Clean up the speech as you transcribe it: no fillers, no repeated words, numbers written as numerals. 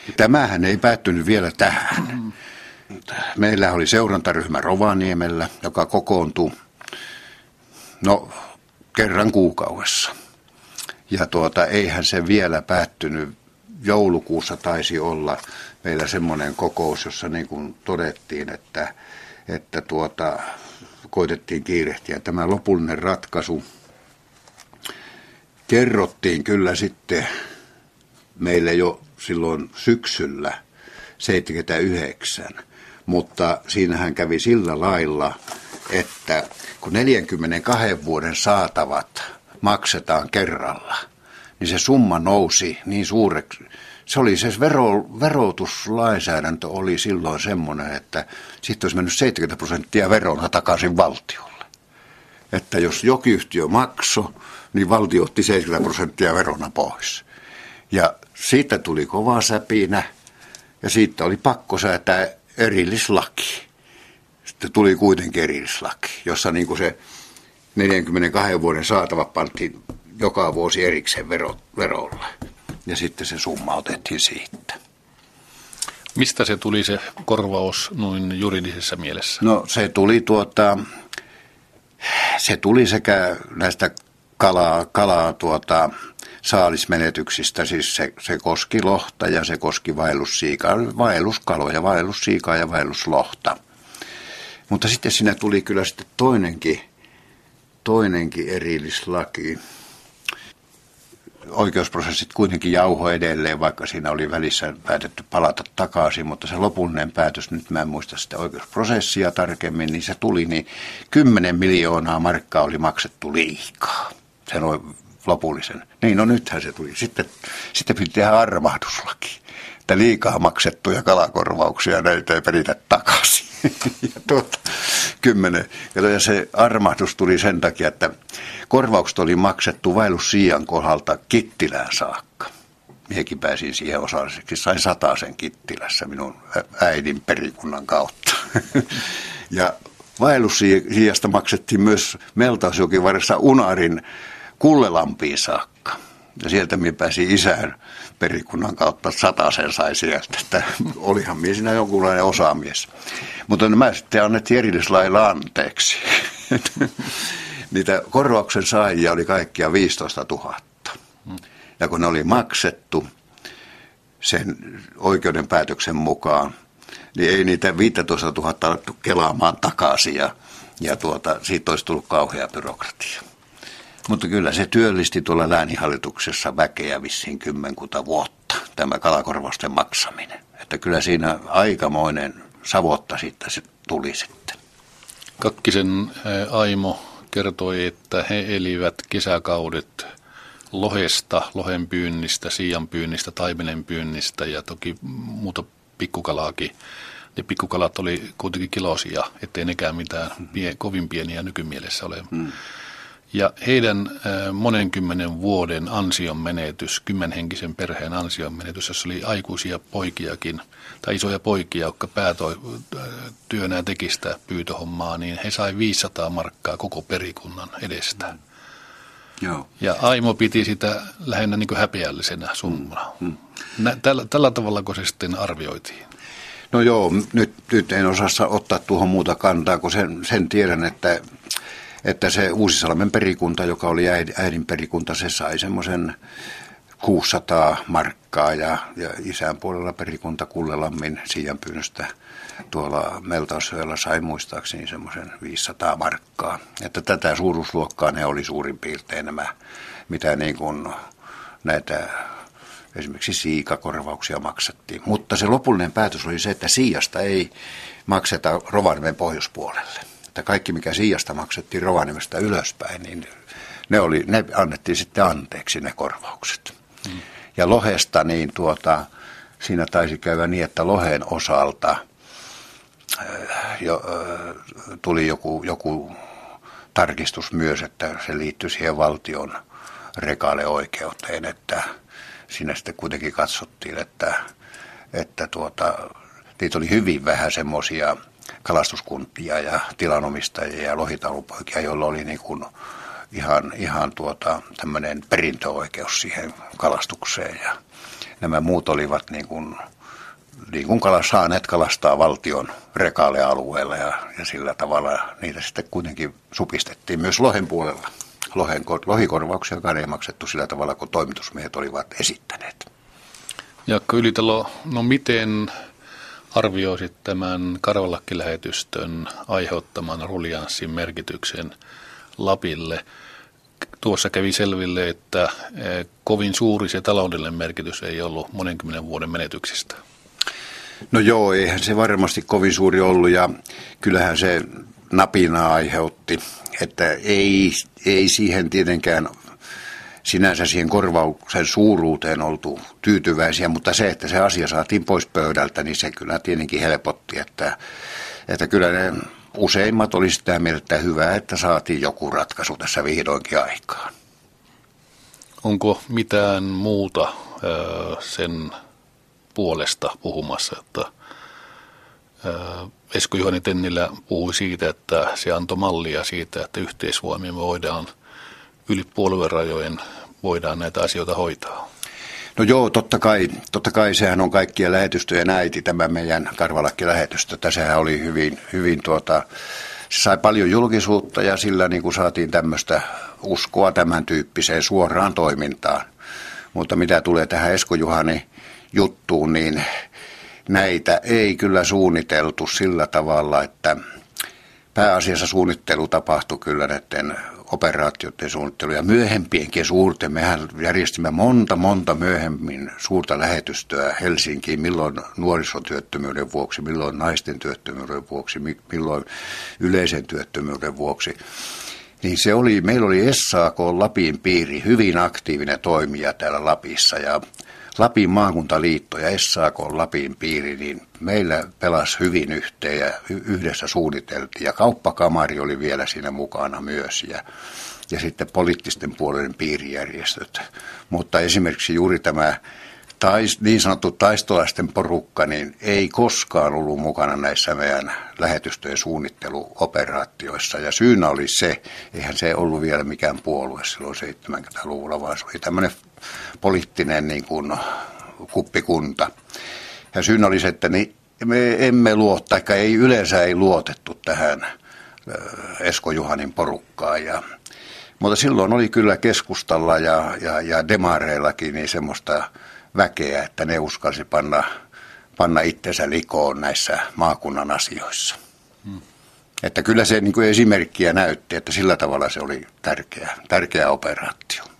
Tämähän ei päättynyt vielä tähän. Meillä oli seurantaryhmä Rovaniemellä, joka kokoontui kerran kuukaudessa. Ja eihän se vielä päättynyt. Joulukuussa taisi olla meillä semmoinen kokous, jossa niin kuin todettiin, että koitettiin kiirehtiä. Tämä lopullinen ratkaisu kerrottiin kyllä sitten meille jo silloin syksyllä 1979, mutta siinähän kävi sillä lailla, että kun 42 vuoden saatavat maksetaan kerralla, niin se summa nousi niin suureksi. Se oli se verotuslainsäädäntö oli silloin semmoinen, että siitä olisi mennyt 70% verona takaisin valtiolle. Että jos jokin yhtiö maksoi, niin valtio otti 70% verona pois. Ja siitä tuli kova säpinä ja siitä oli pakko säätää erillislaki. Sitten tuli kuitenkin erillislaki, jossa niin kuin se 42 vuoden saatava pantiin joka vuosi erikseen verolle. Ja sitten se summa otettiin siitä. Mistä se tuli se korvaus noin juridisessa mielessä? No se tuli sekä näistä saalismenetyksistä, siis se koski lohta ja se koski vaellussiikaa, vaelluskaloja, vaellussiikaa ja vaelluslohta. Mutta sitten siinä tuli kyllä sitten toinenkin erillislaki. Oikeusprosessit kuitenkin jauhoi edelleen, vaikka siinä oli välissä päätetty palata takaisin, mutta se lopullinen päätös, nyt mä en muista sitä oikeusprosessia tarkemmin, niin se tuli, niin 10 miljoonaa markkaa oli maksettu liikaa, sen lopullisen. Niin, no nythän se tuli. Sitten piti tehdä armahduslaki, että liikaa maksettuja kalakorvauksia näitä ei peritä takaisin. Ja se armahdus tuli sen takia, että korvaukset oli maksettu vaellussiian kohdalta Kittilään saakka. Minäkin pääsin siihen osalliseksi. Sain 100 Kittilässä minun äidin perikunnan kautta. Ja vaellussiiasta maksettiin myös Meltausjokivarressa Unarin Kullelampiin saakka. Ja sieltä minä pääsin isän perikunnan kautta 100 sai sieltä. Että olihan minä siinä jonkunlainen osamies. Mutta nämä sitten annettiin erillislailla anteeksi. Niitä korvauksen saajia oli kaikkia 15 000. Ja kun ne oli maksettu sen oikeuden päätöksen mukaan, niin ei niitä 15 000 alettu kelaamaan takaisin. Ja siitä olisi tullut kauhea byrokratia. Mutta kyllä se työllisti tuolla lääninhallituksessa väkeä vissiin 10 vuotta, tämä kalakorvausten maksaminen. Että kyllä siinä aikamoinen savotta sitten se tuli sitten. Kakkisen Aimo kertoi, että he elivät kesäkaudet lohesta, lohen pyynnistä, siian pyynnistä, taimenen pyynnistä ja toki muuta pikkukalaakin. Ne pikkukalat oli kuitenkin kilosia, ettei nekään mitään kovin pieniä nykymielessä ole. Ja heidän monenkymmenen vuoden ansionmenetys, 10-henkisen perheen ansionmenetys, jossa oli aikuisia poikiakin, tai isoja poikia, jotka päätyönään teki sitä pyytöhommaa, niin he sai 500 markkaa koko perikunnan edestä. Joo. Ja Aimo piti sitä lähinnä niin kuin häpeällisenä summana. Tällä tavalla, kun se sitten arvioitiin. No joo, nyt en osaa ottaa tuohon muuta kantaa, kun sen tiedän, että se Uusisalmen perikunta, joka oli äidin perikunta, se sai semmoisen 600 markkaa ja isän puolella perikunta Kullelammin siianpyynnöstä tuolla Meltausjoella sai muistaakseni semmoisen 500 markkaa. Että tätä suuruusluokkaa ne oli suurin piirtein nämä, mitä niin kuin näitä esimerkiksi siikakorvauksia maksettiin. Mutta se lopullinen päätös oli se, että siijasta ei makseta Rovaniemen pohjoispuolelle. Että kaikki, mikä siijasta maksettiin Rovaniemestä ylöspäin, niin ne annettiin sitten anteeksi ne korvaukset. Ja lohesta, niin siinä taisi käydä niin, että lohen osalta tuli joku tarkistus myös, että se liittyi siihen valtion regaleoikeuteen, että siinä sitten kuitenkin katsottiin, että niitä oli hyvin vähän semmoisia kalastuskuntia ja tilanomistajia ja lohitalupoikia, joilla oli niin kuin ihan tämmöinen perintöoikeus siihen kalastukseen. Ja nämä muut olivat niin kuin saaneet kalastaa valtion rekaalealueella ja sillä tavalla niitä sitten kuitenkin supistettiin myös lohen puolella. Lohikorvauksia ei maksettu sillä tavalla, kun toimitusmiehet olivat esittäneet. Jaakko Ylitalo, no miten arvioisit tämän karvalakkilähetystön aiheuttaman ruljanssin merkityksen Lapille? Tuossa kävi selville, että kovin suuri se taloudellinen merkitys ei ollut monen vuoden menetyksistä. No joo, eihän se varmasti kovin suuri ollut ja kyllähän se napinaa aiheutti, että ei siihen tietenkään sinänsä siihen korvauksen suuruuteen oltu tyytyväisiä, mutta se, että se asia saatiin pois pöydältä, niin se kyllä tietenkin helpotti, että kyllä ne useimmat oli sitä mieltä, että hyvä, että saatiin joku ratkaisu tässä vihdoinkin aikaan. Onko mitään muuta sen puolesta puhumassa, että Esko-Juhani Tennilä puhui siitä, että se antoi mallia siitä, että yhteisvoimia voidaan yli puoluerajojen voidaan näitä asioita hoitaa. No joo, totta kai sehän on kaikkien lähetystöjen äiti, tämä meidän Karvalakki-lähetystö. Tässähän oli hyvin se sai paljon julkisuutta ja sillä niin kuin saatiin tämmöistä uskoa tämän tyyppiseen suoraan toimintaan. Mutta mitä tulee tähän Esko-Juhani juttuun, niin näitä ei kyllä suunniteltu sillä tavalla, että pääasiassa suunnittelu tapahtui kyllä näiden operaatioiden suunnittelu ja myöhempienkin suurten. Mehän järjestimme monta myöhemmin suurta lähetystöä Helsinkiin, milloin nuorisotyöttömyyden vuoksi, milloin naisten työttömyyden vuoksi, milloin yleisen työttömyyden vuoksi. Niin meillä oli SAK Lapin piiri hyvin aktiivinen toimija täällä Lapissa ja Lapin maakuntaliitto ja SAK Lapin piiri, niin meillä pelasi hyvin yhteen ja yhdessä suunniteltiin. Ja kauppakamari oli vielä siinä mukana myös ja sitten poliittisten puolueiden piirijärjestöt. Mutta esimerkiksi juuri tämä niin sanottu taistolaisten porukka, niin ei koskaan ollut mukana näissä meidän lähetystöjen suunnitteluoperaatioissa. Ja syynä oli se, eihän se ollut vielä mikään puolue silloin 70-luvulla, vaan se oli tämmöinen poliittinen niin kuin kuppikunta. Ja syynä oli se, että me emme ei yleensä ei luotettu tähän Esko-Juhanin porukkaan. Mutta silloin oli kyllä keskustalla ja demareillakin niin semmoista väkeä, että ne uskalsi panna itsensä likoon näissä maakunnan asioissa. Että kyllä se niin kuin esimerkkiä näytti, että sillä tavalla se oli tärkeä operaatio.